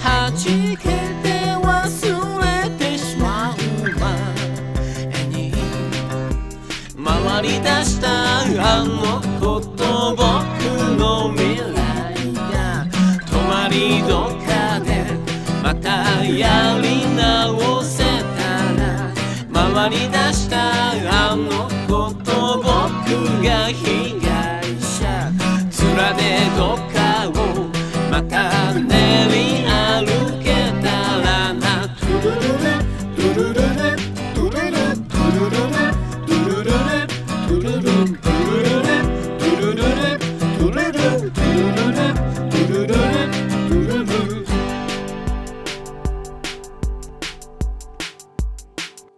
弾けて忘れてしまう前に回り出したあのこと僕の未来が止まりどっかでまたやり直せたら回り出したあのこと僕が